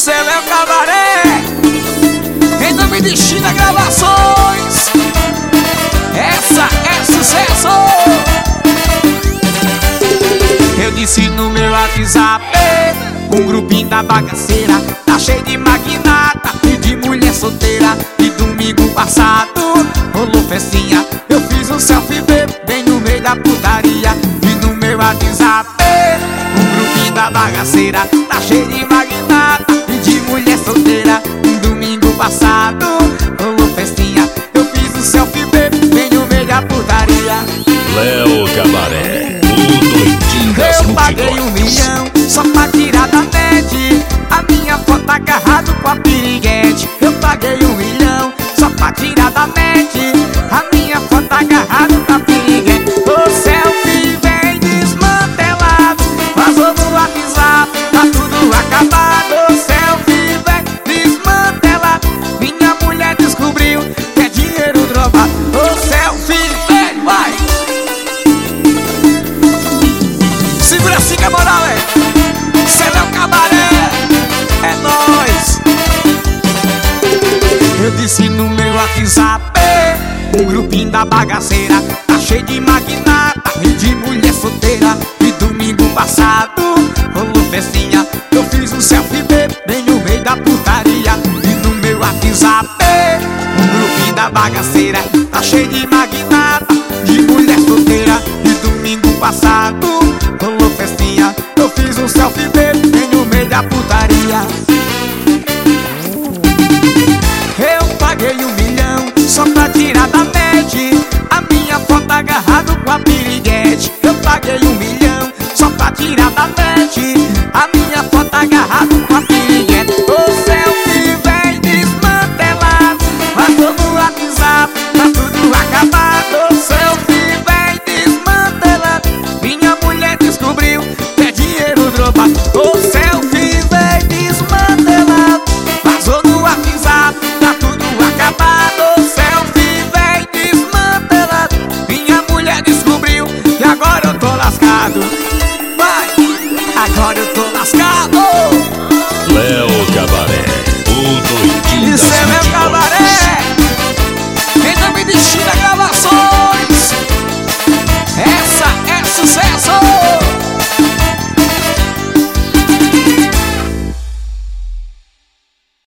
Céu Cabaré, em nome de China Gravações. Essa é sucesso. Eu disse no meu WhatsApp, um grupinho da bagaceira tá cheio de magnata e de mulher solteira. E domingo passado rolou festinha, eu fiz um selfie bem no meio da putaria. E no meu WhatsApp, um grupinho da bagaceira tá cheio de magnata e de mulher solteira. E domingo passado rolou festinha, eu fiz um selfie bem no meio da putaria. Léo Cabaré, o doidinho das Eu paguei multidões. 1 milhão só pra tirar da net a minha foto agarrado com a piriguete. Eu paguei 1 milhão só pra tirar da net a minha foto agarrado com a piriguete. O selfie vem desmantelado, vazou no WhatsApp, tá tudo acabado. O selfie vem desmantelado, minha mulher descobriu que é dinheiro drogado. O selfie vem, vai! Segura assim que a moral é Céu Cabaré, é nóis. Eu disse no meu WhatsApp, um grupinho da bagaceira tá cheio de magnata e de mulher solteira. E domingo passado rolou festinha, eu fiz um selfie bem no meio da putaria. E no meu WhatsApp, um grupinho da bagaceira tá cheio de magnata, de mulher solteira. E domingo passado rolou festinha, eu fiz um selfie bem no meio da putaria. Eu paguei 1 milhão só pra tirar da net a minha foto agarrado com a piriguete. Eu paguei 1 milhão só pra tirar da net a minha foto agarrado com a piriguete. O selfie vem desmantelado, vazou no WhatsApp, tá tudo acabado. O selfie vem desmantelado, minha mulher descobriu que é dinheiro drogado. O selfie vem desmantelado, vazou no WhatsApp, tá tudo acabado. O selfie vem desmantelado, minha mulher descobriu e agora eu tô lascado. Vai, agora eu tô lascado.